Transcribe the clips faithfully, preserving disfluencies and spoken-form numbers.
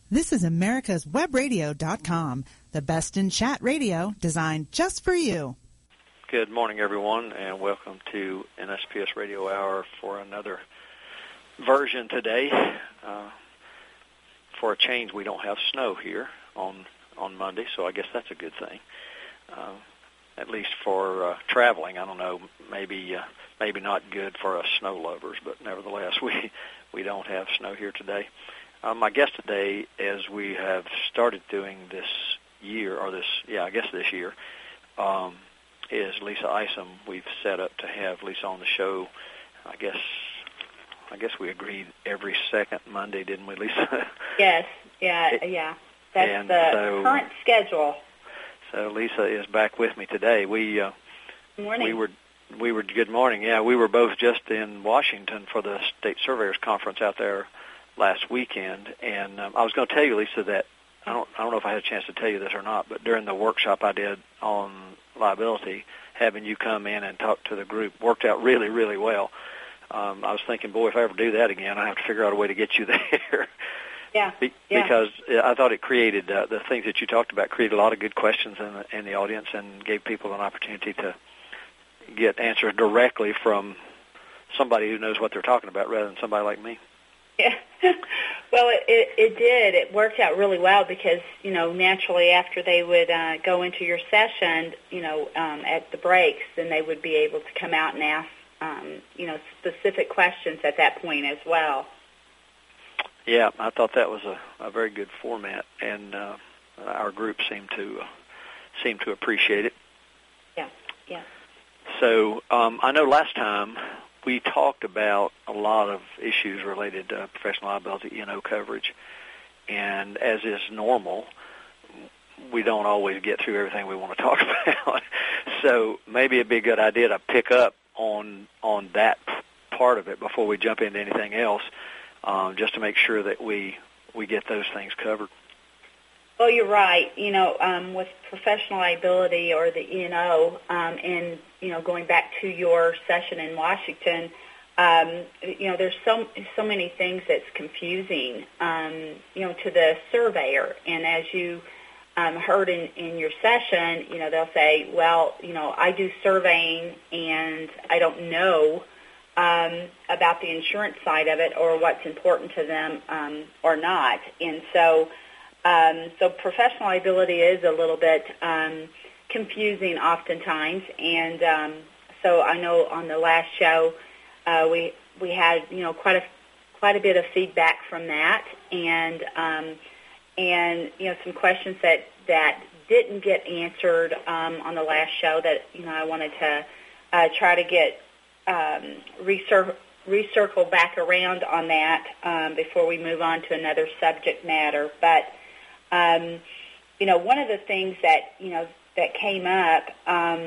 This is America's Web Radio dot com, the best in chat radio designed just for you. Good morning, everyone, and welcome to N S P S Radio Hour for another version today. Uh, for a change, we don't have snow here on on Monday, so I guess that's a good thing. Uh, at least for uh, traveling, I don't know, maybe uh, maybe not good for us snow lovers, but nevertheless, we we don't have snow here today. Uh, my guest today, as we have started doing this year, or this, yeah, I guess this year, um, is Lisa Isom. We've set up to have Lisa on the show. I guess, I guess we agreed every second Monday, didn't we, Lisa? Yes, yeah, yeah. That's and the so, current schedule. So Lisa is back with me today. We uh, morning. we were we were good morning. Yeah, we were both just in Washington for the State Surveyors Conference out there last weekend, and um, I was going to tell you, Lisa, that I don't I don't know if I had a chance to tell you this or not, but during the workshop I did on liability, having you come in and talk to the group worked out really, really well. Um, I was thinking, boy, if I ever do that again, I have to figure out a way to get you there. Yeah, Be- yeah. Because I thought it created, uh, the things that you talked about created a lot of good questions in the, in the audience and gave people an opportunity to get answers directly from somebody who knows what they're talking about rather than somebody like me. Yeah. Well, it, it, it did. It worked out really well because, you know, naturally after they would uh, go into your session, you know, um, at the breaks, then they would be able to come out and ask, um, you know, specific questions at that point as well. Yeah, I thought that was a, a very good format, and uh, our group seemed to uh, seemed to appreciate it. Yeah, yeah. So um, I know last time we talked about a lot of issues related to professional liability E and O coverage, and as is normal, we don't always get through everything we want to talk about. So maybe it'd be a good idea to pick up on on that part of it before we jump into anything else. Um, just to make sure that we, we get those things covered. Well, you're right. You know, um, with professional liability or the E and O, um, and, you know, going back to your session in Washington, um, you know, there's so, so many things that's confusing, um, you know, to the surveyor. And as you um, heard in, in your session, you know, they'll say, well, you know, I do surveying and I don't know Um, about the insurance side of it or what's important to them um, or not. And so um, so professional liability is a little bit um, confusing oftentimes. And um, so I know on the last show uh, we we had, you know, quite a quite a bit of feedback from that and um, and you know some questions that, that didn't get answered um, on the last show that, you know, I wanted to uh, try to get Um, recir- recircle back around on that um, before we move on to another subject matter. But, um, you know, one of the things that, you know, that came up, um,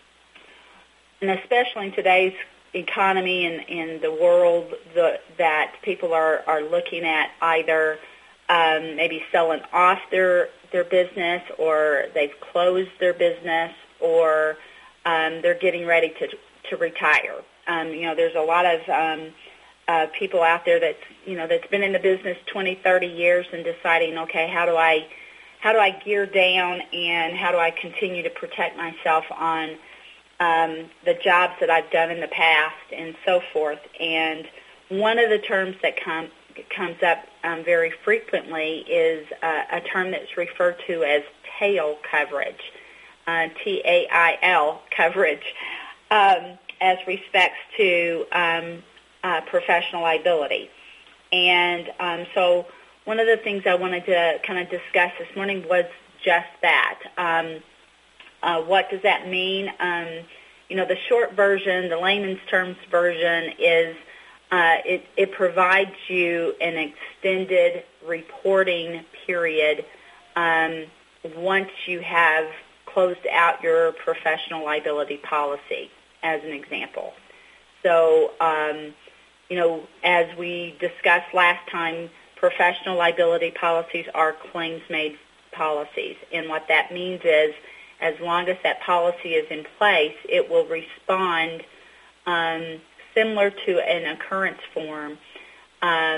and especially in today's economy and in the world the, that people are, are looking at either um, maybe selling off their, their business or they've closed their business or um, they're getting ready to to retire. Um, you know, there's a lot of um, uh, people out there that's, you know, that's been in the business twenty, thirty years and deciding, okay, how do I, how do I gear down and how do I continue to protect myself on um, the jobs that I've done in the past and so forth. And one of the terms that come, comes up um, very frequently is uh, a term that's referred to as tail coverage, uh, T A I L coverage. Um, as respects to um, uh, professional liability. And um, so one of the things I wanted to kind of discuss this morning was just that. Um, uh, what does that mean? Um, you know, the short version, the layman's terms version is uh, it, it provides you an extended reporting period um, once you have closed out your professional liability policy, as an example. So, um, you know, as we discussed last time, professional liability policies are claims-made policies. And what that means is as long as that policy is in place, it will respond um, similar to an occurrence form um,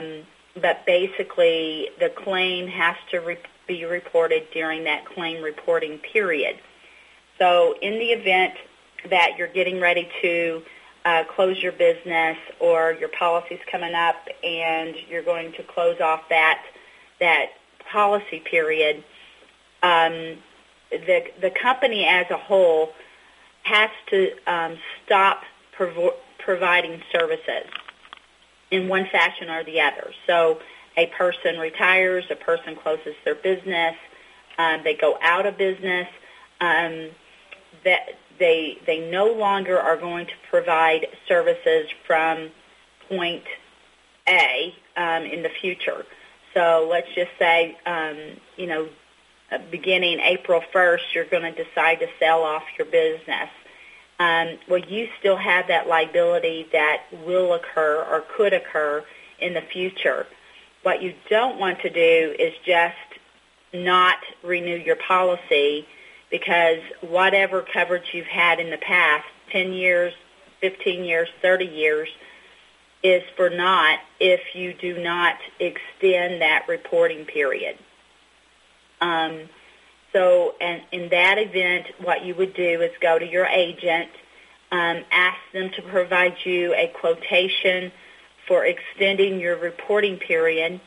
but basically the claim has to re- be reported during that claim reporting period. So in the event that you're getting ready to uh, close your business or your policy's coming up and you're going to close off that that policy period, um, the the company as a whole has to um, stop provo- providing services in one fashion or the other. So a person retires, a person closes their business, um, they go out of business, um, that they they no longer are going to provide services from point A um, in the future. So let's just say, um, you know, beginning April first, you're going to decide to sell off your business. Um, well, you still have that liability that will occur or could occur in the future. What you don't want to do is just not renew your policy, because whatever coverage you've had in the past, ten years, fifteen years, thirty years, is for naught if you do not extend that reporting period. Um, so and in that event, what you would do is go to your agent, um, ask them to provide you a quotation for extending your reporting period.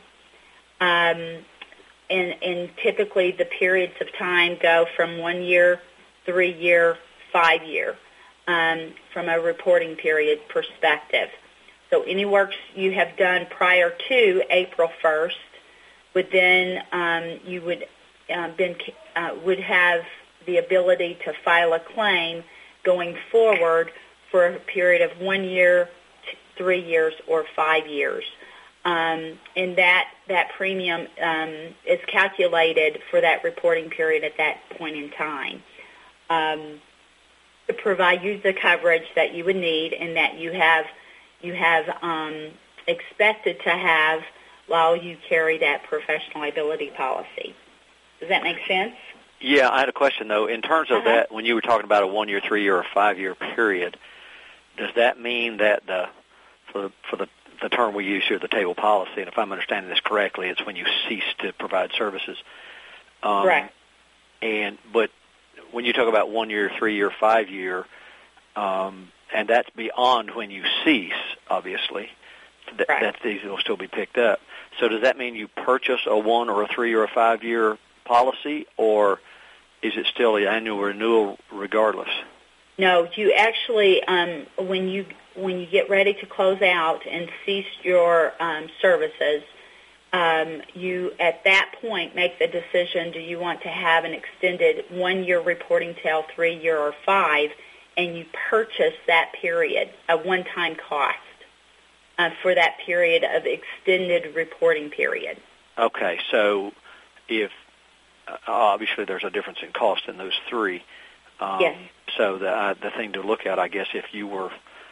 Um, and, and typically the periods of time go from one year, three year, five year, um, from a reporting period perspective. So any works you have done prior to April first would then um, you would uh, been uh, would have the ability to file a claim going forward for a period of one year, t- three years, or five years. Um, and that that premium um, is calculated for that reporting period at that point in time um, to provide you the coverage that you would need and that you have you have um, expected to have while you carry that professional liability policy. Does that make sense? Yeah, I had a question, though. In terms of uh-huh. that, when you were talking about a one-year, three-year, or five-year period, does that mean that the for the, for the the term we use here, the table policy, and if I'm understanding this correctly, it's when you cease to provide services. Um, right. And but when you talk about one year, three year, five year, um, and that's beyond when you cease, obviously, th- right. that these will still be picked up. So does that mean you purchase a one or a three or a five year policy, or is it still an annual renewal regardless? No, you actually, um, when you when you get ready to close out and cease your um, services, um, you at that point make the decision: do you want to have an extended one-year reporting tail, three-year, or five? And you purchase that period, a one-time cost uh, for that period of extended reporting period. Okay, so if uh, obviously there's a difference in cost in those three. Um, yes. So the uh, the thing to look at, I guess, if you were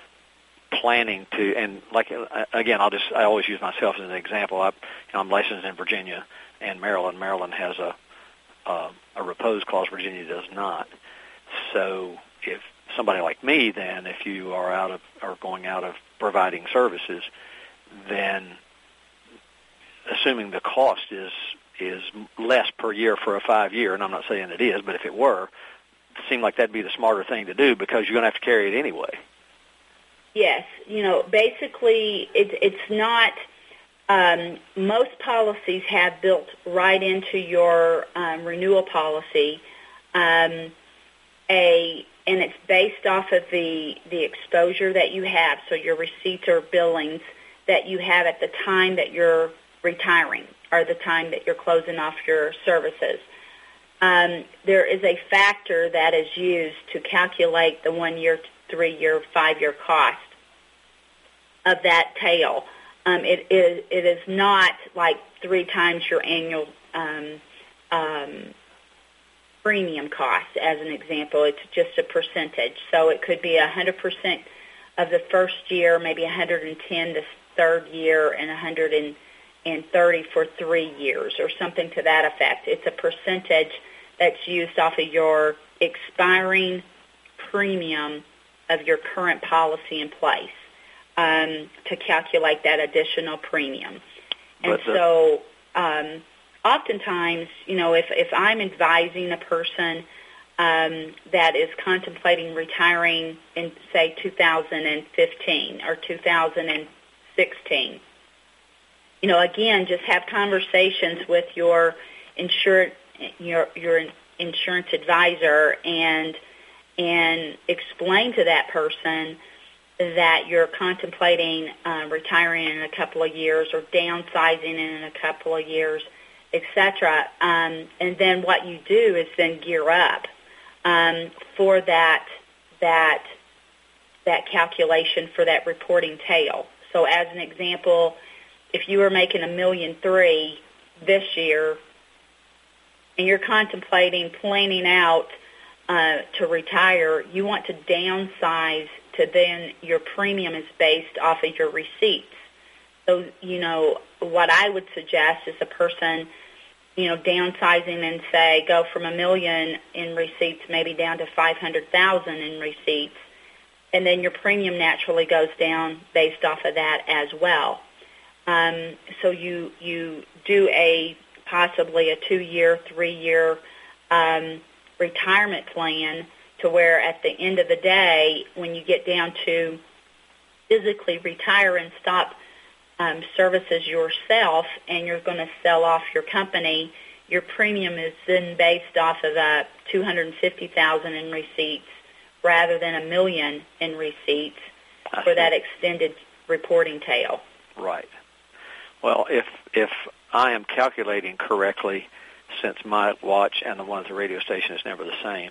planning to, and like uh, again, I'll just I always use myself as an example. I, you know, I'm licensed in Virginia and Maryland. Maryland has a uh, a repose clause. Virginia does not. So if somebody like me, then if you are out of or going out of providing services, then assuming the cost is is less per year for a five year, and I'm not saying it is, but if it were, it seemed like that'd be the smarter thing to do because you're going to have to carry it anyway. Yes, you know, basically it, it's not. Um, most policies have built right into your um, renewal policy um, a, and it's based off of the the exposure that you have. So your receipts or billings that you have at the time that you're retiring or the time that you're closing off your services. Um, there is a factor that is used to calculate the one-year, three-year, five-year cost of that tail. Um, it is it is not like three times your annual um, um, premium cost, as an example. It's just a percentage. So it could be one hundred percent of the first year, maybe one hundred ten the third year, and one hundred thirty for three years or something to that effect. It's a percentage that's used off of your expiring premium of your current policy in place um, to calculate that additional premium. And but the, so um, oftentimes, you know, if, if I'm advising a person um, that is contemplating retiring in, say, two thousand fifteen or two thousand sixteen, you know, again, just have conversations with your insur- your your insurance advisor and and explain to that person that you're contemplating uh, retiring in a couple of years or downsizing in a couple of years, et cetera. Um, and then what you do is then gear up um, for that that that calculation for that reporting tail. So, as an example, if you were making a million three this year, and you're contemplating planning out uh, to retire, you want to downsize to then your premium is based off of your receipts. So, you know, what I would suggest is a person, you know, downsizing and say go from a million in receipts maybe down to five hundred thousand in receipts, and then your premium naturally goes down based off of that as well. Um, so you you do a possibly a two-year, three-year um, retirement plan to where at the end of the day, when you get down to physically retire and stop um, services yourself and you're going to sell off your company, your premium is then based off of uh, two hundred fifty thousand dollars in receipts rather than a million in receipts I for see. That extended reporting tail. Right. Well, if if I am calculating correctly, since my watch and the one at the radio station is never the same,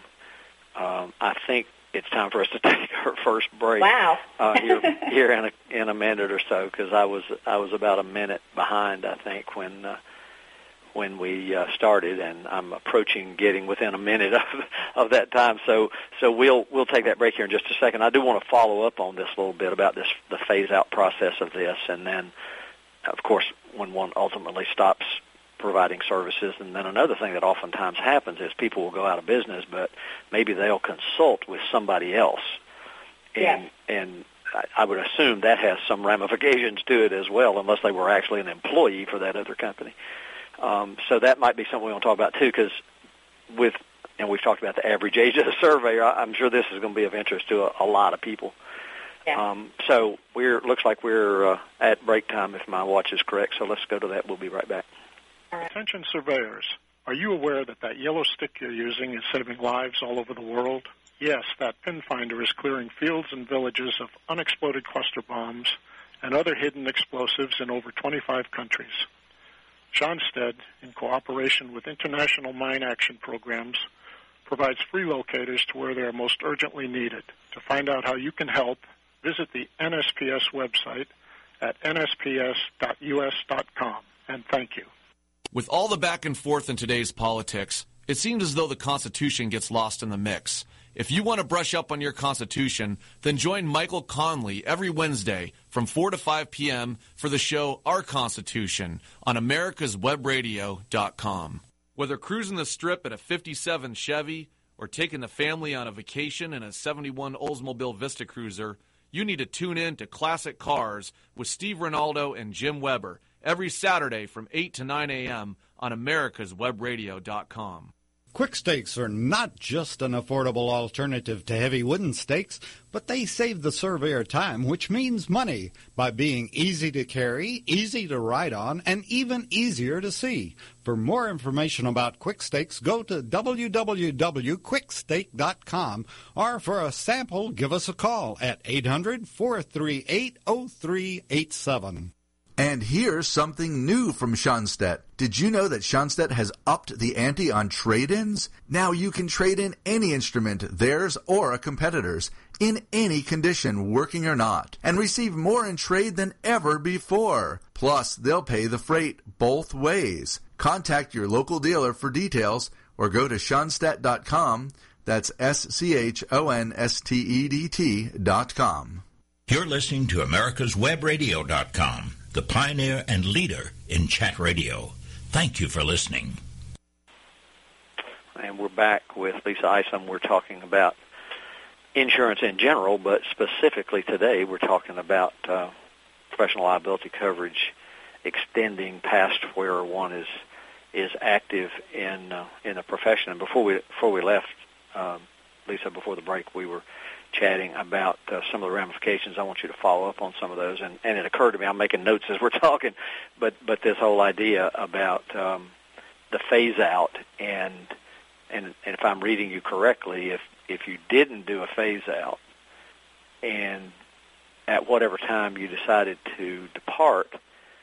um, I think it's time for us to take our first break. Wow. uh, here here in a in a minute or so, because I was I was about a minute behind, I think, when uh, when we uh, started, and I'm approaching getting within a minute of of that time. So so we'll we'll take that break here in just a second. I do want to follow up on this a little bit about this the phase out process of this, and then, of course, when one ultimately stops providing services. And then another thing that oftentimes happens is people will go out of business, but maybe they'll consult with somebody else. And, yes. and I would assume that has some ramifications to it as well, unless they were actually an employee for that other company. Um, so that might be something we want to talk about, too, because with, and we've talked about the average age of the surveyor, I'm sure this is going to be of interest to a, a lot of people. Yeah. Um, so we're looks like we're uh, at break time, if my watch is correct. So let's go to that. We'll be right back. Attention surveyors, are you aware that that yellow stick you're using is saving lives all over the world? Yes, that pin finder is clearing fields and villages of unexploded cluster bombs and other hidden explosives in over twenty-five countries. Schonstedt, in cooperation with international mine action programs, provides free locators to where they are most urgently needed. To find out how you can help, visit the N S P S website at N S P S dot U S dot com, and thank you. With all the back and forth in today's politics, it seems as though the Constitution gets lost in the mix. If you want to brush up on your Constitution, then join Michael Conley every Wednesday from four to five p.m. for the show Our Constitution on Americas Web Radio dot com. Whether cruising the Strip in a fifty-seven Chevy or taking the family on a vacation in a seventy-one Oldsmobile Vista Cruiser, you need to tune in to Classic Cars with Steve Ronaldo and Jim Weber every Saturday from eight to nine a.m. on Americas Web Radio dot com. Quick stakes are not just an affordable alternative to heavy wooden stakes, but they save the surveyor time, which means money, by being easy to carry, easy to ride on, and even easier to see. For more information about quick stakes, go to w w w dot quick stake dot com, or for a sample, give us a call at eight hundred, four three eight, oh three eight seven. And here's something new from Schonstedt. Did you know that Schonstedt has upped the ante on trade-ins? Now you can trade in any instrument, theirs or a competitor's, in any condition, working or not, and receive more in trade than ever before. Plus, they'll pay the freight both ways. Contact your local dealer for details or go to Schonstedt dot com. That's S C H O N S T E D T dot com. You're listening to Americas Web Radio dot com, the pioneer and leader in chat radio. Thank you for listening. And we're back with Lisa Isom. We're talking about insurance in general, but specifically today we're talking about uh, professional liability coverage extending past where one is is active in uh, in the profession. And before we before we left, um, Lisa, before the break, we were chatting about uh, some of the ramifications. I want you to follow up on some of those. And, and it occurred to me, I'm making notes as we're talking, but but this whole idea about um, the phase out, and, and and if I'm reading you correctly, if if you didn't do a phase out, and at whatever time you decided to depart,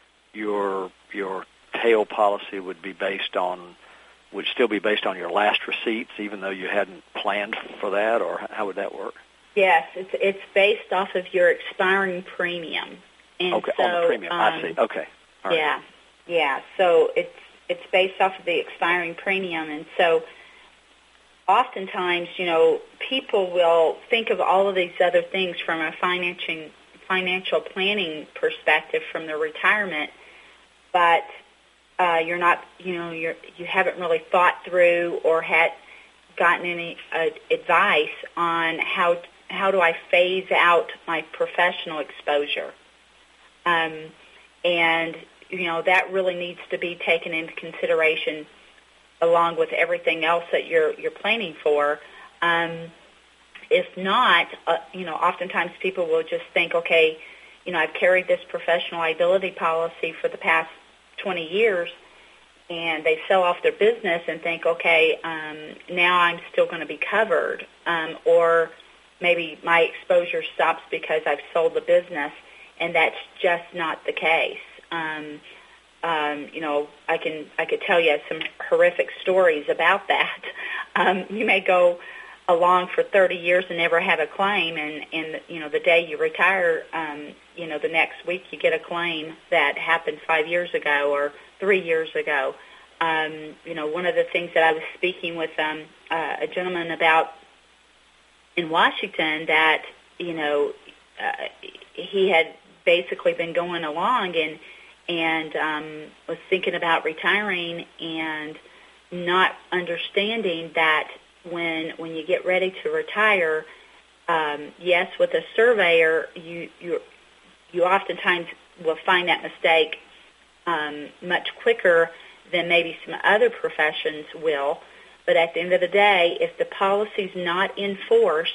your your tail policy would be based on would still be based on your last receipts, even though you hadn't planned for that, or how would that work? Yes, it's it's based off of your expiring premium. And okay, so, on the premium. Um, I see. Okay. All right. Yeah, yeah. So it's it's based off of the expiring premium, and so oftentimes, you know, people will think of all of these other things from a financing financial planning perspective from their retirement, but uh, you're not, you know, you're you haven't really thought through or had gotten any uh, advice on how how do I phase out my professional exposure, um, and you know that really needs to be taken into consideration along with everything else that you're you're planning for. Um, if not, uh, you know, oftentimes people will just think, okay, you know, I've carried this professional liability policy for the past twenty years, and they sell off their business and think, okay, um, now I'm still going to be covered, um, or maybe my exposure stops because I've sold the business, and that's just not the case. Um, um, you know, I can I could tell you some horrific stories about that. Um, you may go along for thirty years and never have a claim, and, and you know, the day you retire, um, you know, the next week you get a claim that happened five years ago or three years ago. Um, you know, one of the things that I was speaking with um, uh, a gentleman about in Washington that, you know, uh, he had basically been going along and and um, was thinking about retiring and not understanding that when when you get ready to retire, um, yes, with a surveyor, you you you oftentimes will find that mistake um, much quicker than maybe some other professions will. But at the end of the day, if the policy's not in force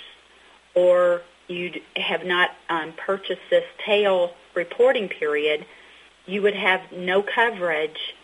or you have not um, purchased this tail reporting period, you would have no coverage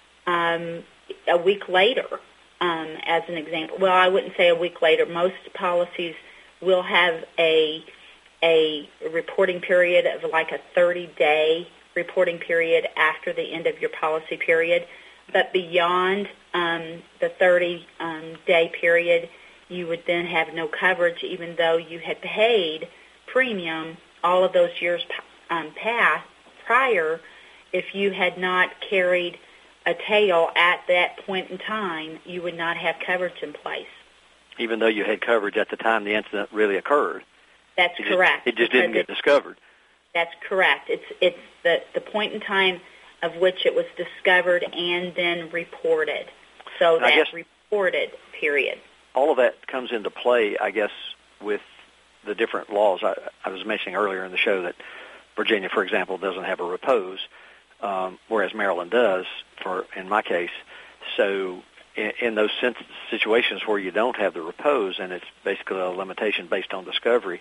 um, a week later, um, as an example. Well, I wouldn't say a week later. Most policies will have a a reporting period of like a thirty-day reporting period after the end of your policy period. But beyond um, the thirty-day um, period, you would then have no coverage, even though you had paid premium all of those years um, past prior. If you had not carried a tail at that point in time, you would not have coverage in place. Even though you had coverage at the time the incident really occurred. That's it correct. Just, it just didn't get discovered. That's correct. It's it's the, the point in time of which it was discovered and then reported. So and that reported period. All of that comes into play, I guess, with the different laws. I, I was mentioning earlier in the show that Virginia, for example, doesn't have a repose, um, whereas Maryland does, for in my case. So in, in those situations where you don't have the repose and it's basically a limitation based on discovery,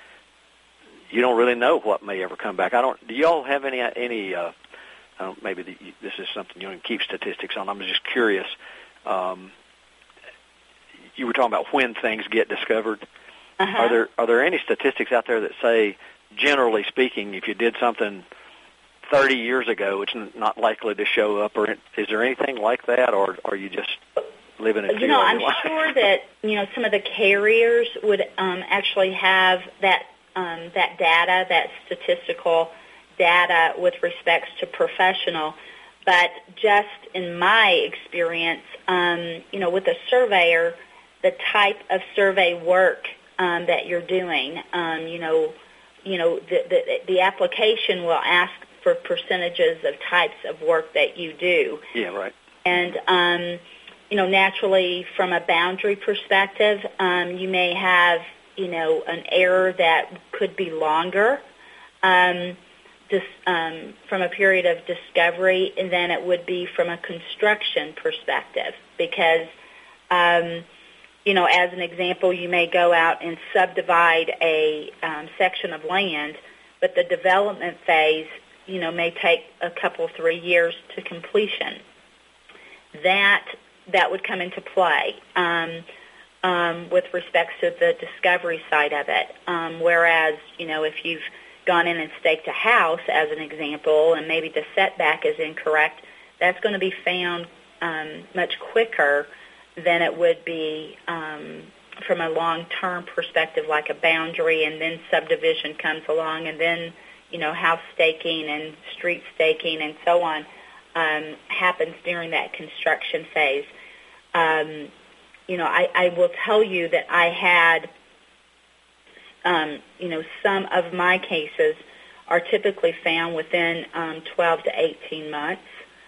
you don't really know what may ever come back. I don't. Do you all have any any? Uh, I don't, maybe the, this is something you don't keep statistics on. I'm just curious. Um, you were talking about when things get discovered. Uh-huh. Are there are there any statistics out there that say, generally speaking, if you did something thirty years ago, it's not likely to show up, or is there anything like that, or are you just living it? You know, I'm sure that you know some of the carriers would um, actually have that um, that data, that statistical data with respects to professional. But just in my experience, um, you know, with a surveyor, the type of survey work um, that you're doing, um, you know, you know, the, the the application will ask for percentages of types of work that you do. Yeah, right. And um, you know, naturally, from a boundary perspective, um, you may have, you know, an error that could be longer. Um, dis, um, from a period of discovery than it would be from a construction perspective, because, um, you know, as an example, you may go out and subdivide a um, section of land, but the development phase, you know, may take a couple, three years to completion. That that would come into play um, um, with respect to the discovery side of it. Um, whereas, you know, if you've gone in and staked a house, as an example, and maybe the setback is incorrect, that's going to be found um, much quicker than it would be um, from a long-term perspective, like a boundary, and then subdivision comes along, and then, you know, house staking and street staking and so on um, happens during that construction phase. Um, you know, I, I will tell you that I had, um, you know, some of my cases are typically found within um, twelve to eighteen months.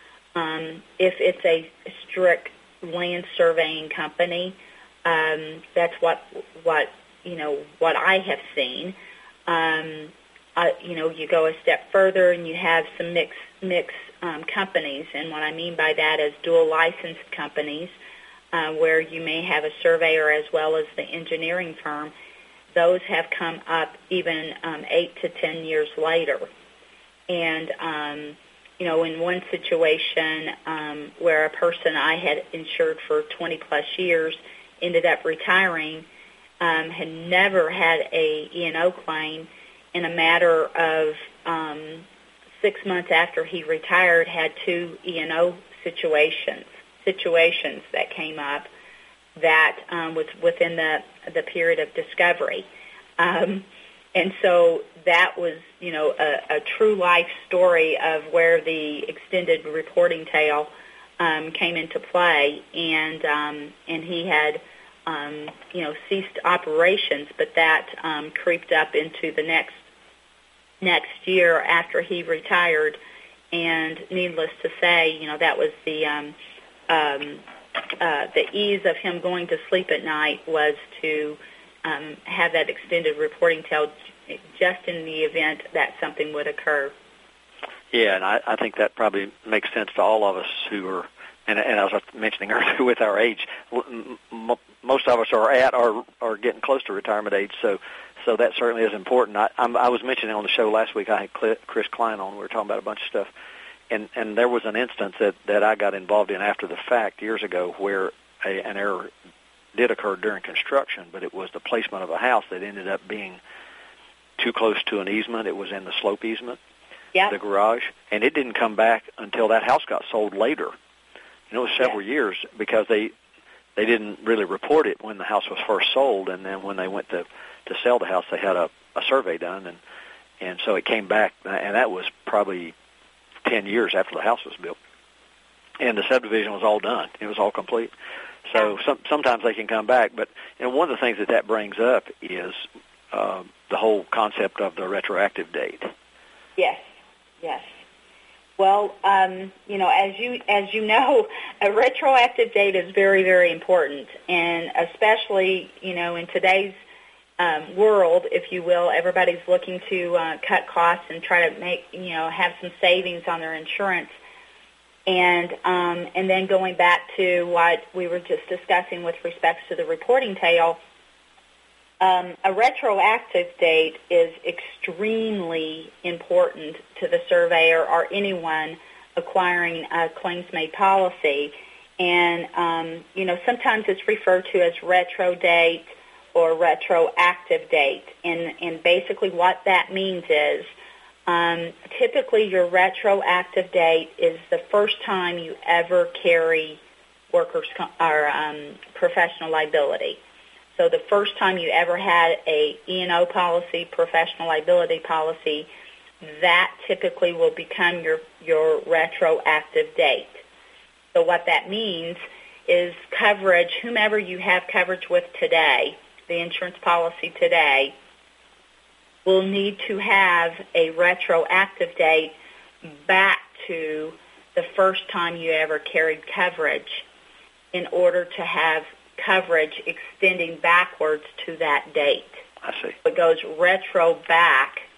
Um, if it's a strict land surveying company, um, that's what what you know what I have seen. Um, uh, you know, you go a step further and you have some mixed mixed um, companies, and what I mean by that is dual licensed companies, uh, where you may have a surveyor as well as the engineering firm. Those have come up even um, eight to ten years later, and um, you know, in one situation um, where a person I had insured for twenty plus years ended up retiring, um, had never had a E and O claim. In a matter of um, six months after he retired, had two E and O situations situations that came up that um, was within the the period of discovery. Um, And so that was, you know, a, a true life story of where the extended reporting tail um, came into play, and um, and he had, um, you know, ceased operations, but that um, creeped up into the next next year after he retired, and needless to say, you know, that was the um, um, uh, the ease of him going to sleep at night was to Um, have that extended reporting tail just in the event that something would occur. Yeah, and I, I think that probably makes sense to all of us who are, and, and as I was mentioning earlier, with our age, m- m- most of us are at or are getting close to retirement age, so so that certainly is important. I, I'm, I was mentioning on the show last week, I had Chris Klein on, we were talking about a bunch of stuff, and, and there was an instance that, that I got involved in after the fact years ago where a, an error did occur during construction, but it was the placement of a house that ended up being too close to an easement. It was in the slope easement, yep. the garage, and it didn't come back until that house got sold later. You know, it was several yes. years because they they didn't really report it when the house was first sold, and then when they went to, to sell the house, they had a, a survey done, and, and so it came back, and that was probably ten years after the house was built. And the subdivision was all done. It was all complete. So some, sometimes they can come back, but you know, one of the things that that brings up is uh, the whole concept of the retroactive date. Yes, yes. Well, um, you know, as you as you know, a retroactive date is very, very important, and especially you know in today's um, world, if you will, everybody's looking to uh, cut costs and try to make you know have some savings on their insurance. And um, and then going back to what we were just discussing with respect to the reporting tail, um, a retroactive date is extremely important to the surveyor or anyone acquiring a claims-made policy. And, um, you know, sometimes it's referred to as retro date or retroactive date. And, and basically what that means is Um, typically, your retroactive date is the first time you ever carry workers' or um, professional liability. So the first time you ever had a E and O policy, professional liability policy, that typically will become your your retroactive date. So what that means is coverage, whomever you have coverage with today, the insurance policy today, will need to have a retroactive date back to the first time you ever carried coverage in order to have coverage extending backwards to that date. I see. It goes retro back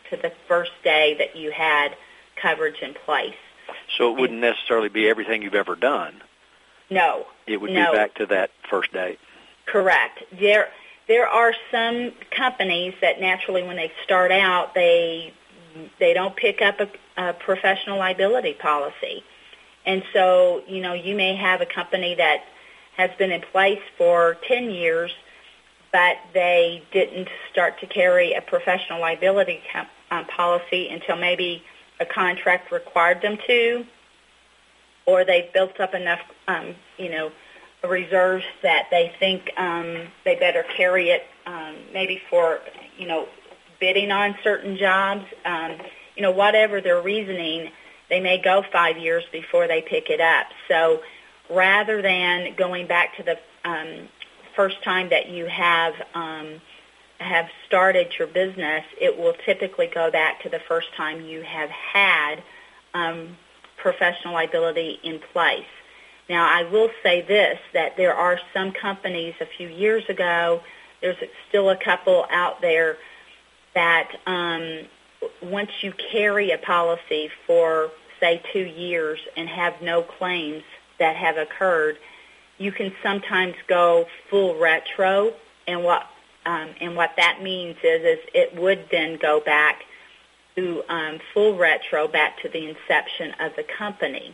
to the first day that you had coverage in place. So it wouldn't necessarily be everything you've ever done. No. It would no. be back to that first date. Correct. There there are some companies that naturally when they start out, they they don't pick up a, a professional liability policy. And so, you know, you may have a company that has been in place for ten years, but they didn't start to carry a professional liability com- uh, policy until maybe a contract required them to, or they've built up enough, um, you know, reserves that they think um, they better carry it um, maybe for, you know, bidding on certain jobs. Um, you know, whatever their reasoning, they may go five years before they pick it up. So rather than going back to the um, first time that you have um, have started your business, it will typically go back to the first time you have had um, professional liability in place. Now, I will say this, that there are some companies a few years ago, there's still a couple out there that um, once you carry a policy for, say, two years and have no claims that have occurred, you can sometimes go full retro, and what um, and what that means is, is it would then go back to um, full retro, back to the inception of the company.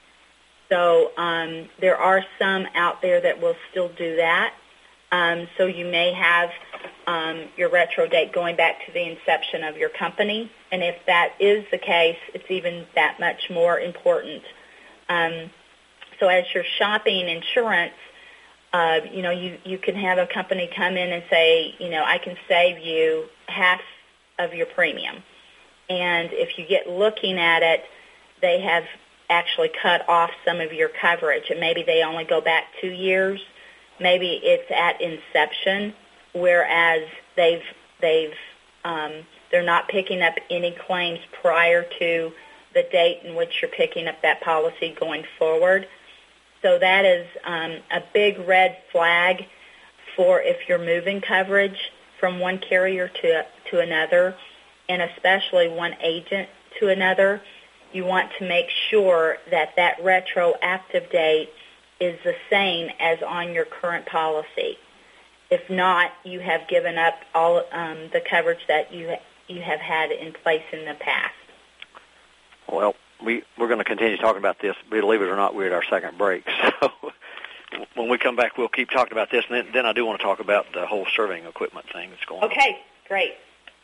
So um, there are some out there that will still do that. Um, so you may have um, your retro date going back to the inception of your company, and if that is the case, it's even that much more important. Um, so as you're shopping insurance, uh, you know, you, you can have a company come in and say, you know, I can save you half of your premium. And if you get looking at it, they have actually cut off some of your coverage, and maybe they only go back two years. Maybe it's at inception, whereas they've they've um, they're not picking up any claims prior to the date in which you're picking up that policy going forward. So that is um, a big red flag for if you're moving coverage from one carrier to to another, and especially one agent to another. You want to make sure that that retroactive date is the same as on your current policy. If not, you have given up all um, the coverage that you ha- you have had in place in the past. Well, we, we're going to continue talking about this. Believe it or not, we're at our second break. So when we come back, we'll keep talking about this. And then, then I do want to talk about the whole surveying equipment thing that's going on. Okay, great.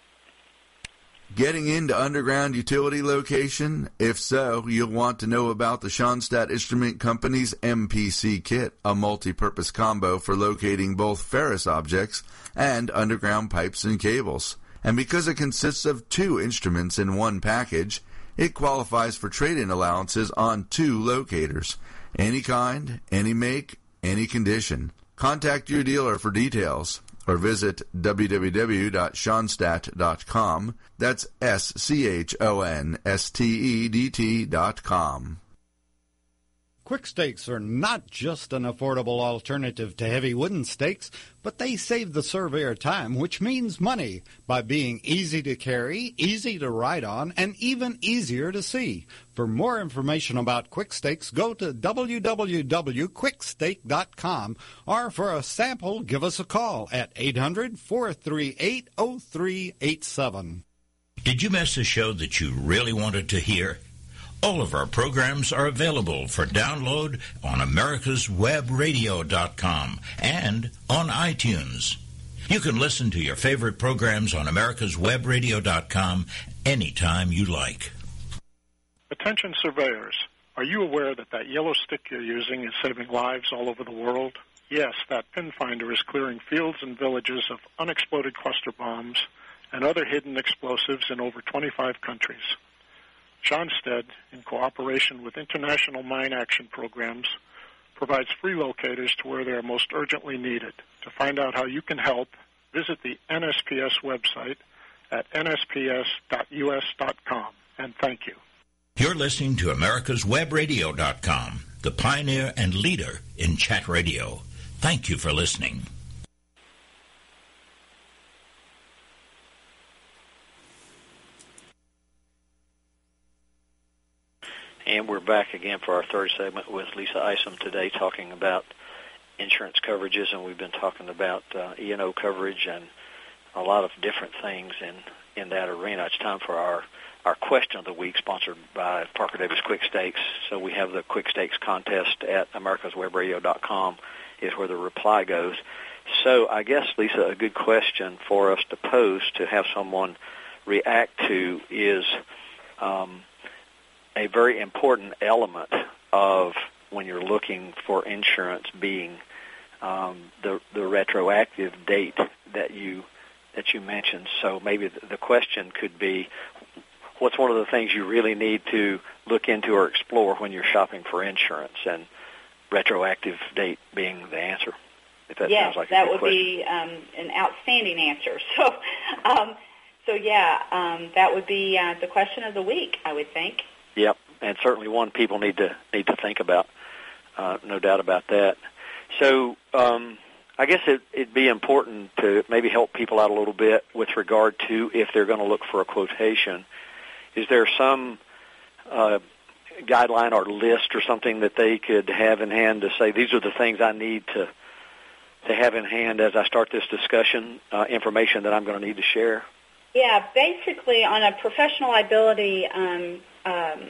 Getting into underground utility location? If so, you'll want to know about the Schonstadt Instrument Company's M P C kit, a multi-purpose combo for locating both ferrous objects and underground pipes and cables. And because it consists of two instruments in one package, it qualifies for trade-in allowances on two locators. Any kind, any make, any condition. Contact your dealer for details, or visit w w w dot schonstadt dot com. That's S C H O N S T E D T dot com. Quick stakes are not just an affordable alternative to heavy wooden stakes, but they save the surveyor time, which means money, by being easy to carry, easy to ride on, and even easier to see. For more information about quick stakes, go to w w w dot quick stake dot com, or for a sample, give us a call at eight hundred, four three eight, oh three eight seven. Did you miss a show that you really wanted to hear? All of our programs are available for download on americas web radio dot com and on iTunes. You can listen to your favorite programs on americas web radio dot com anytime you like. Attention surveyors, are you aware that that yellow stick you're using is saving lives all over the world? Yes, that pin finder is clearing fields and villages of unexploded cluster bombs and other hidden explosives in over twenty-five countries. Schonstedt, in cooperation with international mine action programs, provides free locators to where they are most urgently needed. To find out how you can help, visit the N S P S website at n s p s dot u s dot com, and thank you. You're listening to americas web radio dot com, the pioneer and leader in chat radio. Thank you for listening. And we're back again for our third segment with Lisa Isom today, talking about insurance coverages, and we've been talking about uh, E and O coverage and a lot of different things in, in that arena. It's time for our, our question of the week, sponsored by Parker Davis Quick Stakes. So we have the Quick Stakes contest at americas web radio dot com is where the reply goes. So I guess, Lisa, a good question for us to pose to have someone react to is um, a very important element of when you're looking for insurance being um, the the retroactive date that you that you mentioned. So maybe the question could be, what's one of the things you really need to look into or explore when you're shopping for insurance, and retroactive date being the answer? If that yes, sounds like a that good would question. be um, an outstanding answer. So, um, so yeah, um, that would be uh, the question of the week, I would think. Yep, and certainly one people need to need to think about. Uh, no doubt about that. So um, I guess it, it'd be important to maybe help people out a little bit with regard to if they're going to look for a quotation. Is there some uh, guideline or list or something that they could have in hand to say, these are the things I need to to have in hand as I start this discussion, uh, information that I'm going to need to share? Yeah, basically on a professional liability um, um,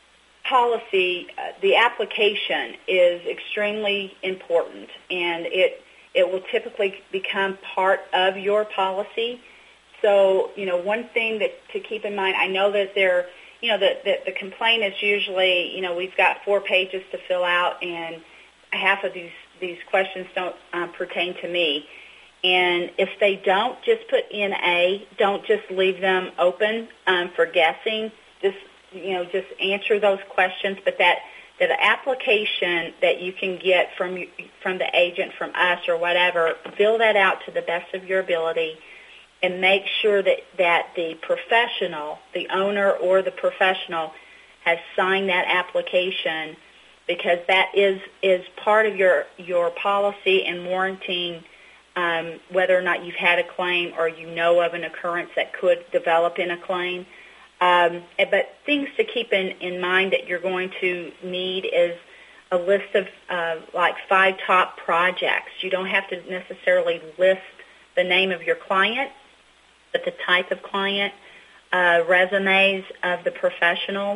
policy, uh, the application is extremely important, and it it will typically become part of your policy. So, you know, one thing that to keep in mind, I know that there, you know, the, the, the complaint is usually, you know, we've got four pages to fill out, and half of these, these questions don't uh, pertain to me. And if they don't, just put N A. Don't just leave them open um, for guessing. Just, you know, just answer those questions. But that, that application that you can get from from the agent, from us, or whatever, fill that out to the best of your ability, and make sure that, that the professional, the owner or the professional, has signed that application, because that is is part of your your policy and warranting Um, whether or not you've had a claim or you know of an occurrence that could develop in a claim. Um, but things to keep in, in mind that you're going to need is a list of uh, like five top projects. You don't have to necessarily list the name of your client, but the type of client, uh, resumes of the professionals,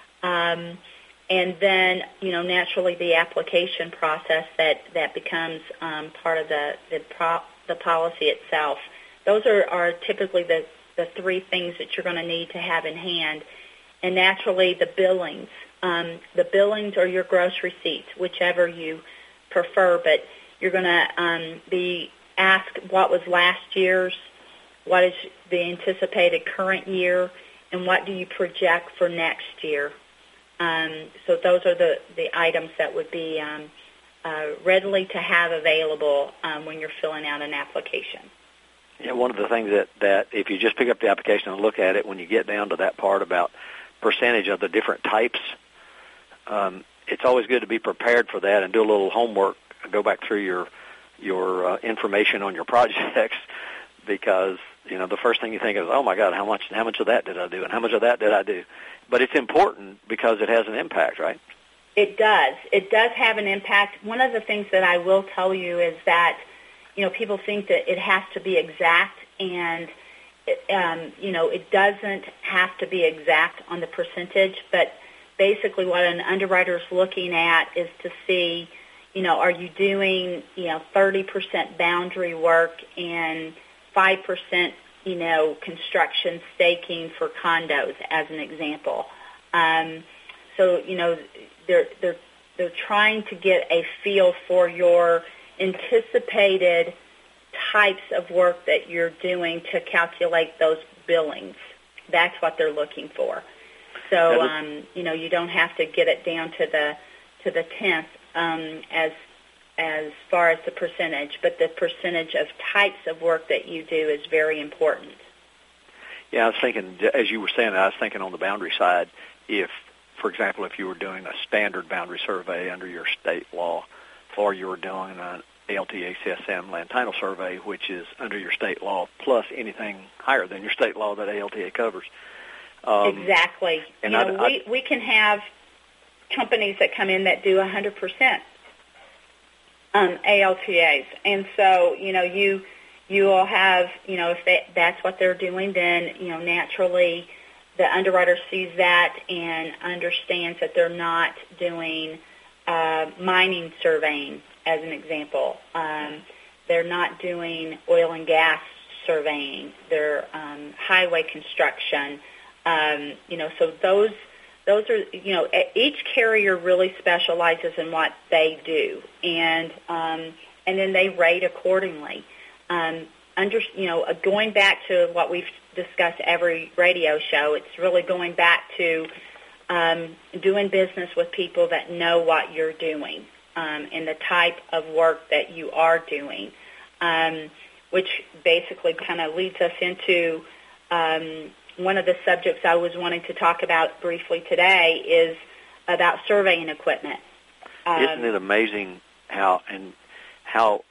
um, and then, you know, naturally the application process that, that becomes um, part of the the, pro, the policy itself. Those are, are typically the, the three things that you're going to need to have in hand. And naturally the billings. Um, the billings or your gross receipts, whichever you prefer, but you're going to um, be asked what was last year's, what is the anticipated current year, and what do you project for next year. Um, so those are the, the items that would be um, uh, readily to have available um, when you're filling out an application. Yeah, one of the things that, that if you just pick up the application and look at it, when you get down to that part about percentage of the different types, um, it's always good to be prepared for that and do a little homework, go back through your your uh, information on your projects, because, you know, the first thing you think is, oh, my God, how much how much of that did I do, and how much of that did I do? But it's important because it has an impact, right? It does. It does have an impact. One of the things that I will tell you is that, you know, people think that it has to be exact, and, it, um, you know, it doesn't have to be exact on the percentage, but basically what an underwriter is looking at is to see, you know, are you doing, you know, thirty percent boundary work and five percent you know, construction staking for condos, as an example. Um, so, you know, they're they're they're trying to get a feel for your anticipated types of work that you're doing to calculate those billings. That's what they're looking for. So, um, you know, you don't have to get it down to the to the tenth um, as as far as the percentage, but the percentage of types of work that you do is very important. Yeah, I was thinking, as you were saying, I was thinking on the boundary side, if, for example, if you were doing a standard boundary survey under your state law, or you were doing an A L T A C S M land title survey, which is under your state law, plus anything higher than your state law that A L T A covers. Um, exactly. And you know, I, we, we can have companies that come in that do one hundred percent um, A L T As. And so, you know, you you will have, you know, if they, that's what they're doing, then, you know, naturally the underwriter sees that and understands that they're not doing uh, mining surveying, as an example. Um, they're not doing oil and gas surveying. They're um, highway construction. Um, you know, so those those are, you know, each carrier really specializes in what they do, and um, and then they rate accordingly. Um, under, you know, going back to what we've discussed every radio show, it's really going back to um, doing business with people that know what you're doing um, and the type of work that you are doing, um, which basically kind of leads us into um, one of the subjects I was wanting to talk about briefly today is about surveying equipment. Um, Isn't it amazing how and how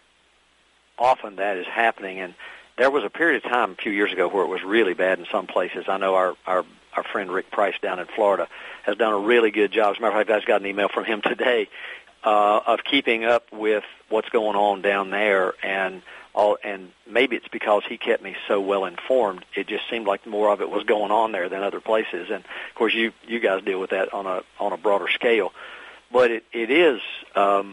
often that is happening? And there was a period of time a few years ago where it was really bad in some places. I know our, our, our friend Rick Price down in Florida has done a really good job. As a matter of fact, I just got an email from him today uh, of keeping up with what's going on down there, and all, and maybe it's because he kept me so well informed. It just seemed like more of it was going on there than other places. And of course, you you guys deal with that on a on a broader scale. But it it is. Um,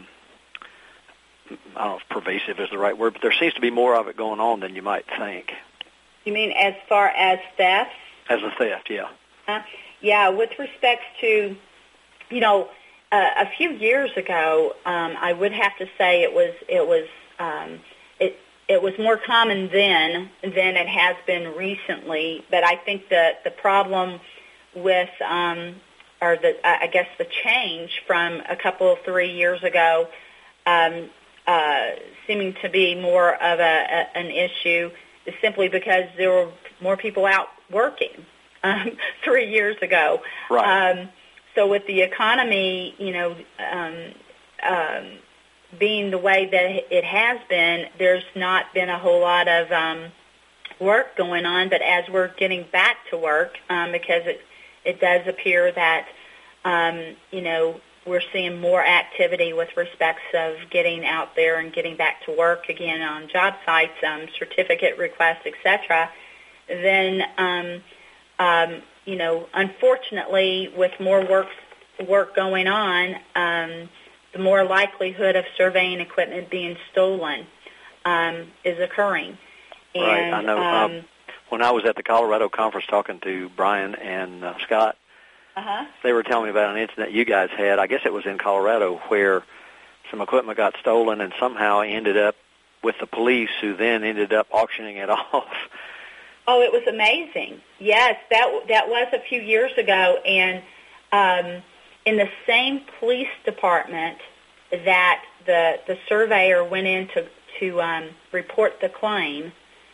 I don't know if pervasive is the right word, but there seems to be more of it going on than you might think. You mean as far as theft? As a theft, yeah. Uh, yeah, with respect to, you know, uh, a few years ago, um, I would have to say it was it was um, it it was more common then than it has been recently. But I think that the problem with, um, or the I guess the change from a couple three years ago. Um, Uh, seeming to be more of a, a, an issue is simply because there were more people out working um, three years ago. Right. Um, so with the economy, you know, um, um, being the way that it has been, there's not been a whole lot of um, work going on. But as we're getting back to work, um, because it it does appear that, um, you know, we're seeing more activity with respects of getting out there and getting back to work again on job sites, um, certificate requests, et cetera, then, um, um, you know, unfortunately, with more work work going on, um, the more likelihood of surveying equipment being stolen um, is occurring. And, right. I know. Um, um, when I was at the Colorado conference talking to Brian and uh, Scott, Uh-huh. they were telling me about an incident you guys had. I guess it was in Colorado where some equipment got stolen and somehow ended up with the police, who then ended up auctioning it off. Oh, it was amazing. Yes, that that was a few years ago, and um, in the same police department that the the surveyor went in to to um, report the claim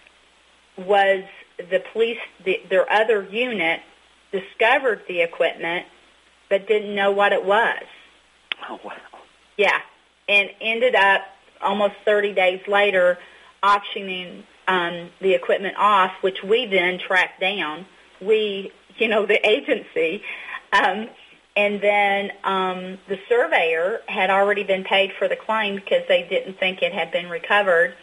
was the police. The, their other unit discovered the equipment, but didn't know what it was. Oh, wow. Yeah, and ended up almost thirty days later auctioning um, the equipment off, which we then tracked down. We, you know, the agency. Um, and then um, the surveyor had already been paid for the claim because they didn't think it had been recovered.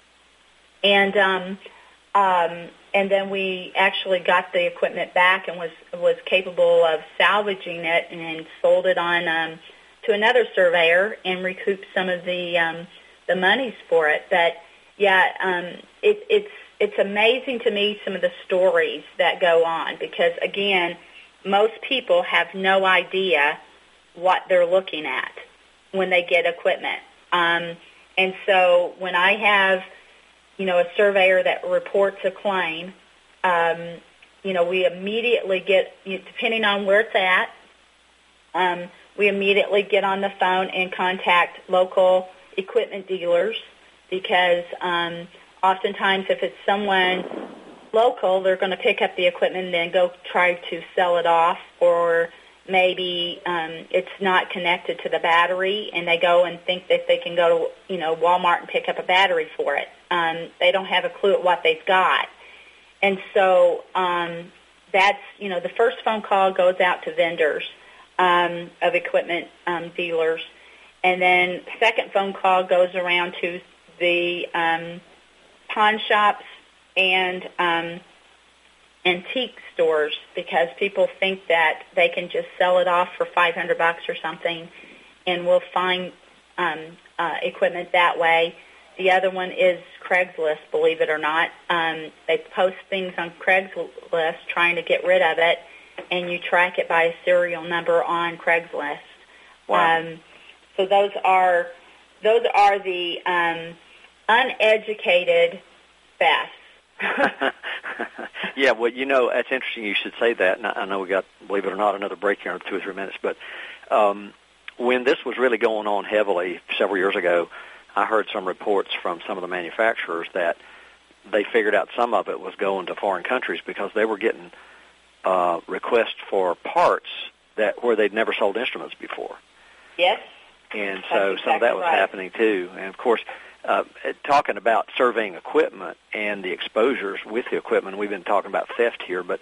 And um, um, and then we actually got the equipment back and was was capable of salvaging it and sold it on um, to another surveyor and recouped some of the um, the monies for it. But yeah, um, it, it's it's amazing to me some of the stories that go on because again, most people have no idea what they're looking at when they get equipment, um, and so when I have you know, a surveyor that reports a claim, um, you know, we immediately get, depending on where it's at, um, we immediately get on the phone and contact local equipment dealers because um, oftentimes if it's someone local, they're going to pick up the equipment and then go try to sell it off, or maybe um, it's not connected to the battery and they go and think that they can go to, you know, Walmart and pick up a battery for it. Um, they don't have a clue at what they've got. And so um, that's, you know, the first phone call goes out to vendors. um, of equipment um, dealers. And then second phone call goes around to the um, pawn shops and um, antique stores, because people think that they can just sell it off for five hundred bucks or something, and we'll find um, uh, equipment that way. The other one is Craigslist, believe it or not. Um, they post things on Craigslist trying to get rid of it, and you track it by a serial number on Craigslist. Wow. Um, so those are those are the um, uneducated thefts. Yeah, well, you know, that's interesting you should say that. And I know we got, believe it or not, another break here in two or three minutes. But um, when this was really going on heavily several years ago, I heard some reports from some of the manufacturers that they figured out some of it was going to foreign countries because they were getting uh, requests for parts that where they'd never sold instruments before. Yes. And so That's some of that exactly was right. happening too. And of course, uh, talking about surveying equipment and the exposures with the equipment, we've been talking about theft here, but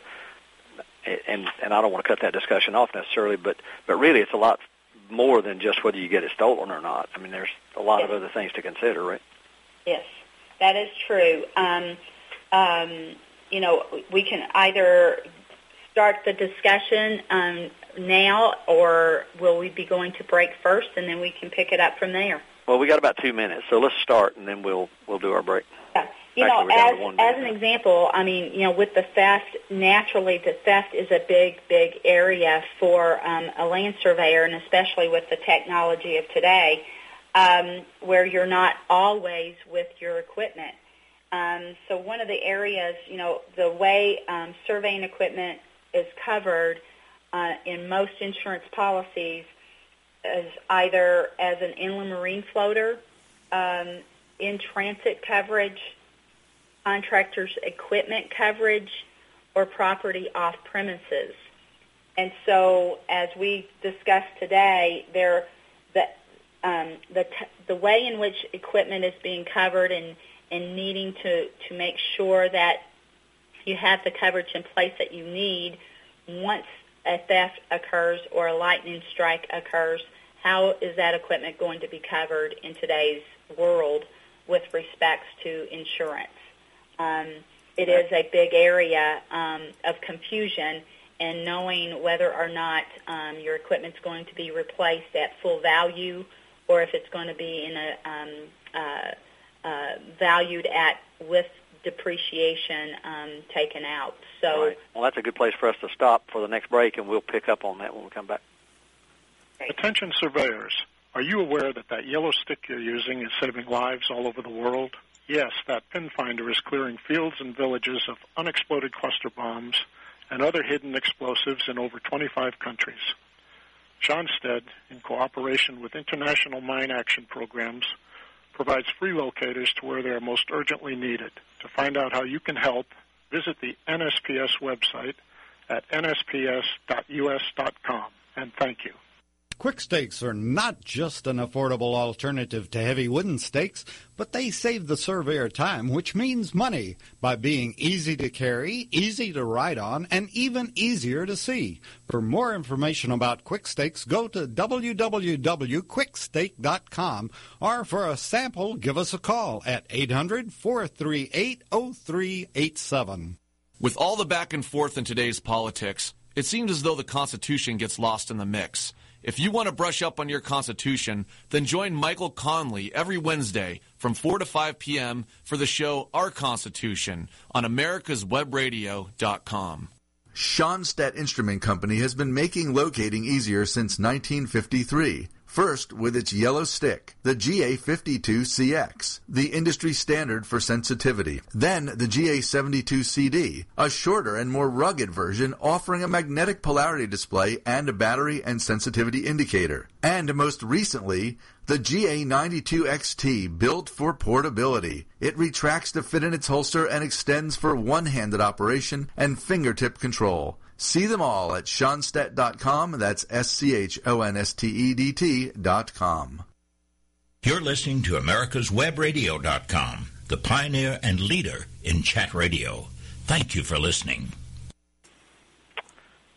and and I don't want to cut that discussion off necessarily, but but really it's a lot more than just whether you get it stolen or not. I mean, there's a lot Yes. of other things to consider, right? Yes, that is true. Um, um, you know, we can either start the discussion um, now, or will we be going to break first, and then we can pick it up from there? Well, we got about two minutes, so let's start, and then we'll we'll do our break. Yeah. You Actually, know, we're down as to one as minute. an example, I mean, you know, with the theft, naturally, the theft is a big, big area for um, a land surveyor, and especially with the technology of today, um, where you're not always with your equipment. Um, so one of the areas, you know, the way um, surveying equipment is covered uh, in most insurance policies is either as an inland marine floater, um, in transit coverage, contractors' equipment coverage, or property off premises. And so, as we discussed today, there the um, the t- the way in which equipment is being covered and and needing to to make sure that you have the coverage in place that you need once a theft occurs or a lightning strike occurs. How is that equipment going to be covered in today's world with respects to insurance? Um, it is a big area um, of confusion, and knowing whether or not um, your equipment's going to be replaced at full value, or if it's going to be in a um, uh, uh, valued at with depreciation um, taken out. So, Right. Well, that's a good place for us to stop for the next break, and we'll pick up on that when we come back. Attention surveyors, are you aware that that yellow stick you're using is saving lives all over the world? Yes, that pin finder is clearing fields and villages of unexploded cluster bombs and other hidden explosives in over twenty-five countries. Schonstedt, in cooperation with international mine action programs, provides free locators to where they are most urgently needed. To find out how you can help, visit the N S P S website at N S P S dot U S dot com, and thank you. Quick stakes are not just an affordable alternative to heavy wooden stakes, but they save the surveyor time, which means money, by being easy to carry, easy to ride on, and even easier to see. For more information about quick stakes, go to w w w dot quick stake dot com, or for a sample, give us a call at eight hundred, four three eight, oh three eight seven. With all the back and forth in today's politics, it seems as though the Constitution gets lost in the mix. If you want to brush up on your Constitution, then join Michael Conley every Wednesday from four to five p.m. for the show Our Constitution on americas web radio dot com. Schonstedt Instrument Company has been making locating easier since nineteen fifty-three. First, with its yellow stick, the G A fifty-two C X, the industry standard for sensitivity. Then the G A seventy-two C D, a shorter and more rugged version offering a magnetic polarity display and a battery and sensitivity indicator. And most recently, the G A ninety-two X T, built for portability. It retracts to fit in its holster and extends for one-handed operation and fingertip control. See them all at Schonstedt dot com. That's S C H O N S T E D T dot com. You're listening to americas web radio dot com, the pioneer and leader in chat radio. Thank you for listening.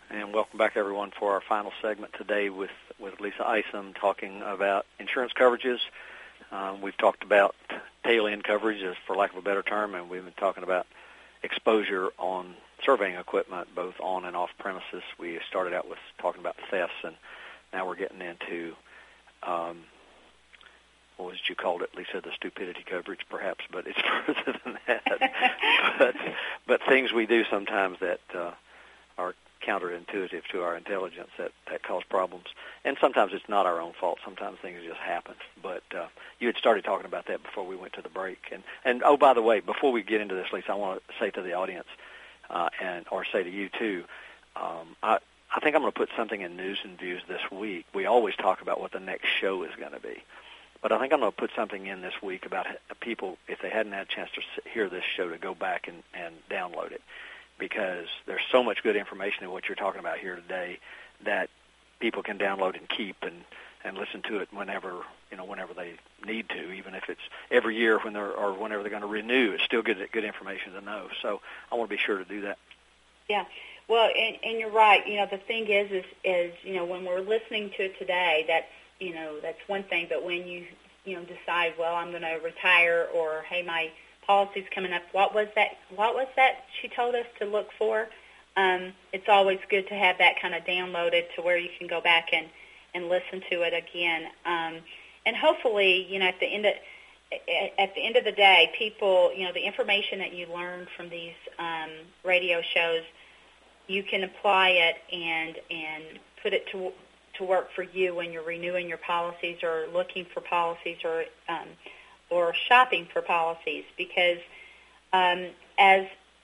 And welcome back, everyone, for our final segment today with, with Lisa Isom talking about insurance coverages. Um, we've talked about tail-end coverage, as for lack of a better term, and we've been talking about exposure on surveying equipment, both on and off premises. We started out with talking about thefts, and now we're getting into, um, what was it you called it, Lisa, the stupidity coverage, perhaps, but it's further than that. but, but things we do sometimes that uh, are counterintuitive to our intelligence that, that cause problems. And sometimes it's not our own fault. Sometimes things just happen. But uh, you had started talking about that before we went to the break. And, and oh, by the way, before we get into this, Lisa, I want to say to the audience, uh, and or say to you, too, um, I, I think I'm going to put something in News and Views this week. We always talk about what the next show is going to be. But I think I'm going to put something in this week about people, if they hadn't had a chance to hear this show, to go back and, and download it. Because there's so much good information in what you're talking about here today that people can download and keep and, and listen to it whenever, you know, whenever they need to, even if it's every year when they're or whenever they're going to renew. It's still good good information to know. So I want to be sure to do that. Yeah. Well, and, and you're right. You know, the thing is, is, is, you know, when we're listening to it today, that's, you know, that's one thing. But when you, you know, decide, well, I'm going to retire, or, hey, my policy's coming up, what was that what was that she told us to look for? Um, it's always good to have that kind of downloaded to where you can go back and, and listen to it again. Um, and hopefully, you know, at the end of at the end of the day, people, you know, the information that you learn from these um, radio shows, you can apply it and and put it to to work for you when you're renewing your policies or looking for policies or um, or shopping for policies, because um, as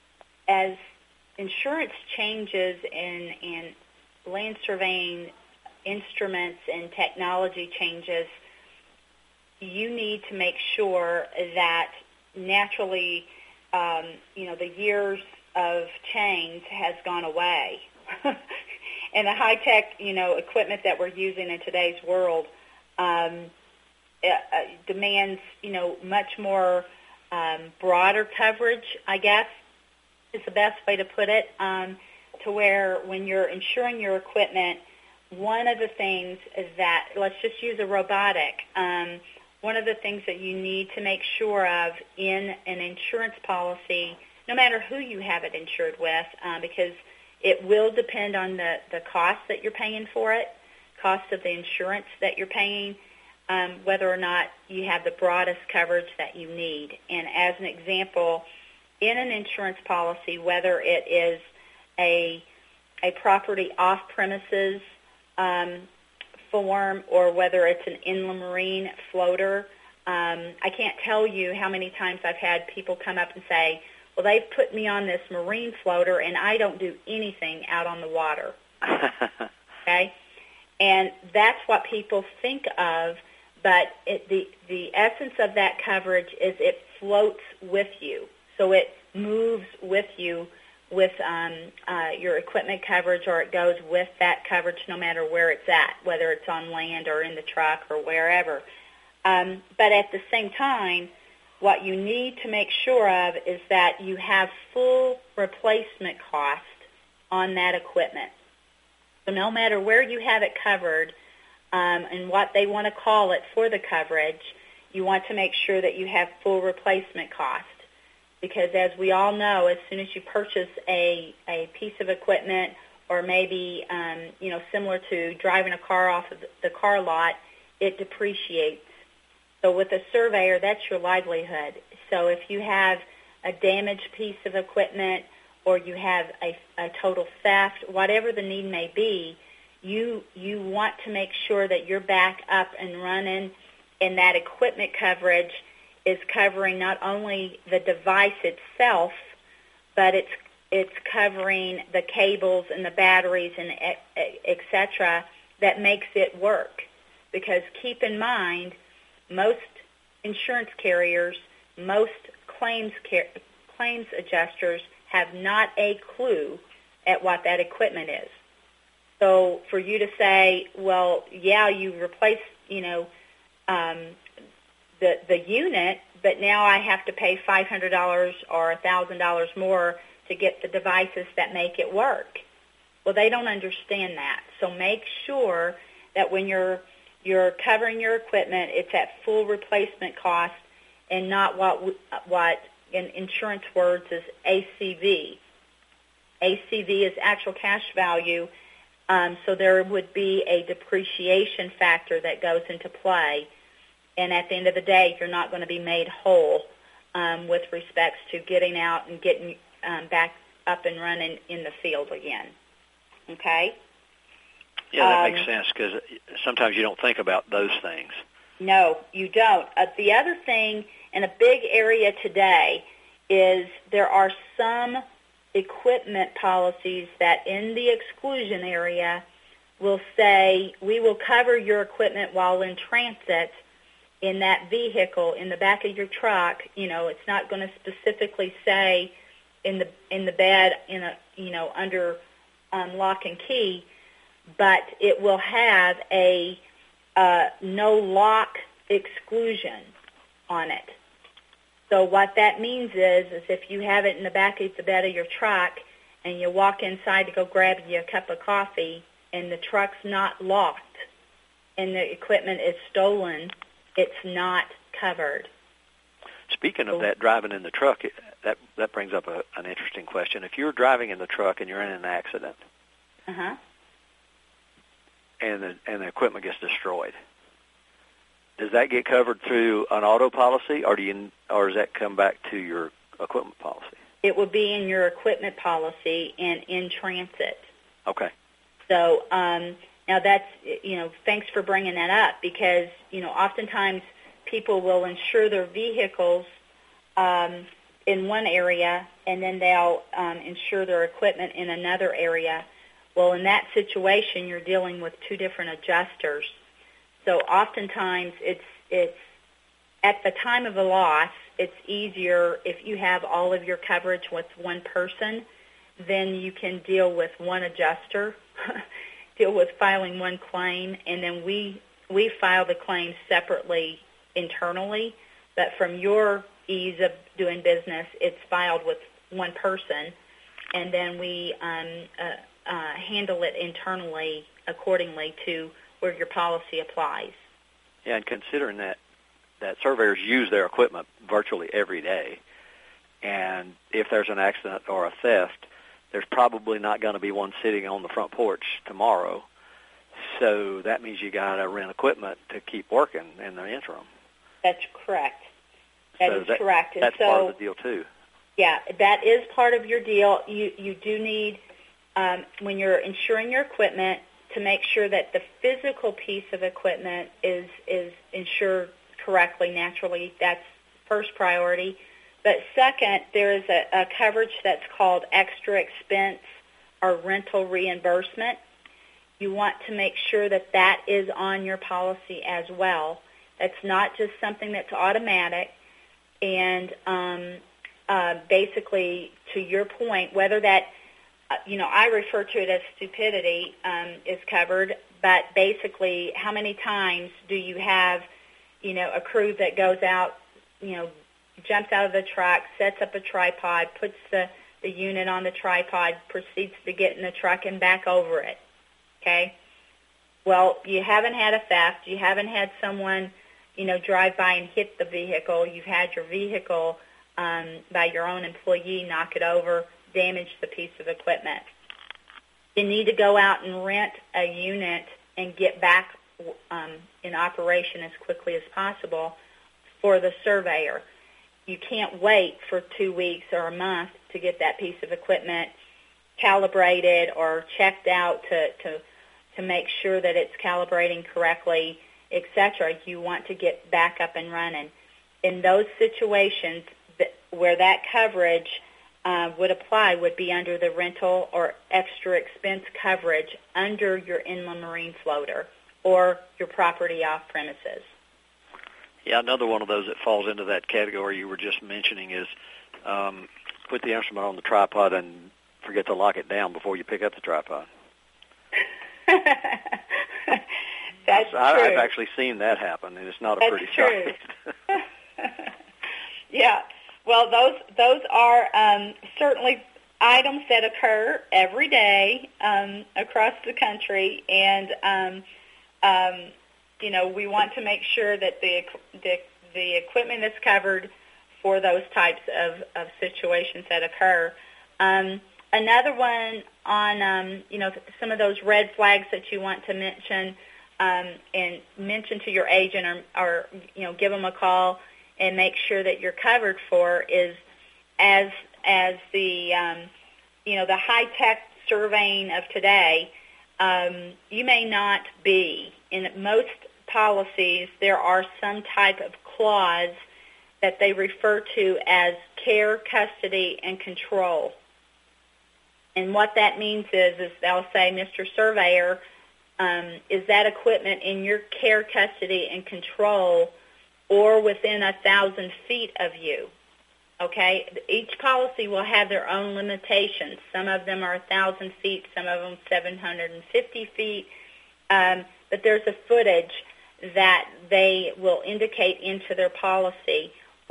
as insurance changes and, and land surveying instruments and technology changes, you need to make sure that naturally, um, you know, the years of change has gone away. And the high-tech, you know, equipment that we're using in today's world um, uh, demands, you know, much more um, broader coverage, I guess, is the best way to put it, um, to where when you're insuring your equipment, one of the things is that, let's just use a robotic, um, one of the things that you need to make sure of in an insurance policy, no matter who you have it insured with, uh, because it will depend on the, the cost that you're paying for it, cost of the insurance that you're paying, um, whether or not you have the broadest coverage that you need. And as an example, in an insurance policy, whether it is a a property off-premises um, form or whether it's an inland marine floater, um, I can't tell you how many times I've had people come up and say, well, they've put me on this marine floater, and I don't do anything out on the water. Okay? And that's what people think of, but it, the, the essence of that coverage is it floats with you. So it moves with you with um, uh, your equipment coverage, or it goes with that coverage no matter where it's at, whether it's on land or in the truck or wherever. Um, but at the same time, what you need to make sure of is that you have full replacement cost on that equipment. So no matter where you have it covered um, and what they want to call it for the coverage, you want to make sure that you have full replacement cost. Because as we all know, as soon as you purchase a, a piece of equipment, or maybe um, you know, similar to driving a car off of the car lot, it depreciates. So with a surveyor, that's your livelihood. So if you have a damaged piece of equipment, or you have a, a total theft, whatever the need may be, you you want to make sure that you're back up and running, and that equipment coverage is covering not only the device itself, but it's it's covering the cables and the batteries and et cetera that makes it work. Because keep in mind, most insurance carriers, most claims car- claims adjusters have not a clue at what that equipment is. So for you to say, well, yeah, you replace, you know, um, the the unit, but now I have to pay five hundred dollars or one thousand dollars more to get the devices that make it work. Well, they don't understand that. So make sure that when you're you're covering your equipment, it's at full replacement cost and not what what in insurance words is A C V. A C V is actual cash value, um, so there would be a depreciation factor that goes into play. And at the end of the day, you're not going to be made whole um, with respects to getting out and getting um, back up and running in the field again. Okay? Yeah, that um, makes sense because sometimes you don't think about those things. No, you don't. Uh, the other thing, in a big area today, is there are some equipment policies that in the exclusion area will say, we will cover your equipment while in transit in that vehicle, in the back of your truck. You know, it's not going to specifically say in the in the bed, in a you know under um, lock and key, but it will have a uh, no lock exclusion on it. So what that means is, is if you have it in the back of the bed of your truck and you walk inside to go grab you a cup of coffee and the truck's not locked and the equipment is stolen, it's not covered. Speaking of that, driving in the truck, it, that that brings up a, an interesting question. If you're driving in the truck and you're in an accident, uh-huh. and the and the equipment gets destroyed, does that get covered through an auto policy, or do you, or does that come back to your equipment policy? It will be in your equipment policy and in transit. Okay. So um, now that's, you know, thanks for bringing that up because, you know, oftentimes people will insure their vehicles um, in one area and then they'll um, insure their equipment in another area. Well, in that situation, you're dealing with two different adjusters. So oftentimes it's it's at the time of a loss, it's easier if you have all of your coverage with one person, then you can deal with one adjuster, deal with filing one claim, and then we we file the claim separately internally. But from your ease of doing business, it's filed with one person, and then we um, uh, uh, handle it internally accordingly to where your policy applies. Yeah, and considering that that surveyors use their equipment virtually every day, and if there's an accident or a theft, there's probably not going to be one sitting on the front porch tomorrow. So that means you got to rent equipment to keep working in the interim. That's correct. That so is that, correct. And that's so, part of the deal too. Yeah, that is part of your deal. You you do need um, when you're insuring your equipment to make sure that the physical piece of equipment is is insured correctly. Naturally, that's first priority. But second, there is a, a coverage that's called extra expense or rental reimbursement. You want to make sure that that is on your policy as well. That's not just something that's automatic. And um, uh, basically, to your point, whether that Uh, you know, I refer to it as stupidity um, is covered, but basically how many times do you have, you know, a crew that goes out, you know, jumps out of the truck, sets up a tripod, puts the, the unit on the tripod, proceeds to get in the truck and back over it, okay? Well, you haven't had a theft. You haven't had someone, you know, drive by and hit the vehicle. You've had your vehicle um, by your own employee knock it over, damage the piece of equipment. You need to go out and rent a unit and get back um, in operation as quickly as possible for the surveyor. You can't wait for two weeks or a month to get that piece of equipment calibrated or checked out to, to, to make sure that it's calibrating correctly, et cetera. You want to get back up and running. In those situations that, where that coverage Uh, would apply would be under the rental or extra expense coverage under your inland marine floater or your property off premises. Yeah, another one of those that falls into that category you were just mentioning is um, put the instrument on the tripod and forget to lock it down before you pick up the tripod. That's I, true. I've actually seen that happen, and it's not a That's pretty true. sight. Yeah. Well, those those are um, certainly, items that occur every day um, across the country, and um, um, you know, we want to make sure that the the, the equipment is covered for those types of, of situations that occur. Um, another one on, um, you know, some of those red flags that you want to mention, um, and mention to your agent, or, or, you know, give them a call and make sure that you're covered for, is as as the, um, you know, the high-tech surveying of today, um, you may not be. In most policies, there are some type of clause that they refer to as care, custody, and control. And what that means is, is they'll say, Mister Surveyor, um, is that equipment in your care, custody, and control, or within a thousand feet of you? Okay? Each policy will have their own limitations. Some of them are a thousand feet, some of them seven hundred fifty feet, um, but there's a footage that they will indicate into their policy.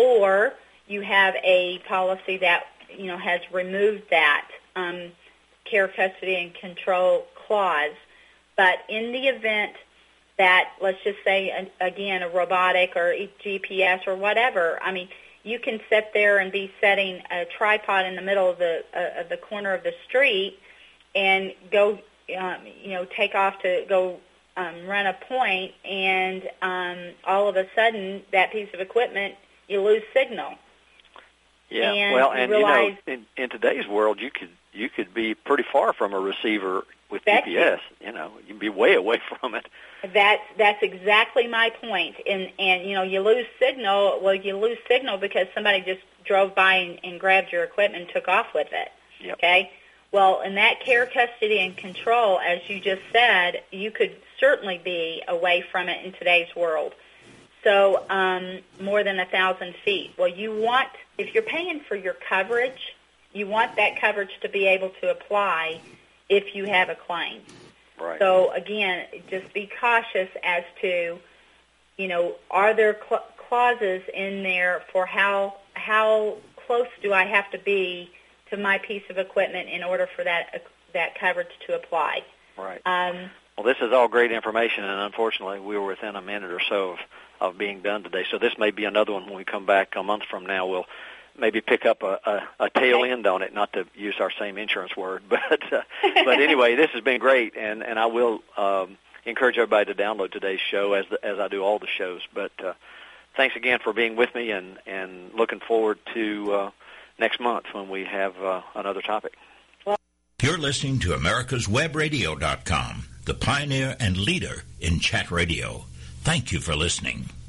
Or you have a policy that, you know, has removed that um, care, custody, and control clause. But in the event that, let's just say, again, a robotic or a G P S or whatever, I mean, you can sit there and be setting a tripod in the middle of the uh, of the corner of the street and go, um, you know, take off to go um, run a point, and um, all of a sudden that piece of equipment, you lose signal. Yeah, and well, and you, realize, you know, in, in today's world, you could you could be pretty far from a receiver with G P S. You know, you can be way away from it. That's that's exactly my point. And and you know, you lose signal. Well, you lose signal because somebody just drove by and, and grabbed your equipment and took off with it. Yep. Okay. Well, in that care, custody, and control, as you just said, you could certainly be away from it in today's world. So um, more than a thousand feet. Well, you want, if you're paying for your coverage, you want that coverage to be able to apply if you have a claim. Right. So again, just be cautious as to, you know, are there cl- clauses in there for how how close do I have to be to my piece of equipment in order for that uh, that coverage to apply? Right. Um, well, this is all great information, and unfortunately, we were within a minute or so of, of being done today. So this may be another one when we come back a month from now. We'll maybe pick up a, a, a tail okay. end on it, not to use our same insurance word. But uh, but anyway, this has been great, and, and I will um, encourage everybody to download today's show as the, as I do all the shows. But uh, thanks again for being with me, and, and looking forward to uh, next month when we have uh, another topic. You're listening to Americas Web Radio dot com, the pioneer and leader in chat radio. Thank you for listening.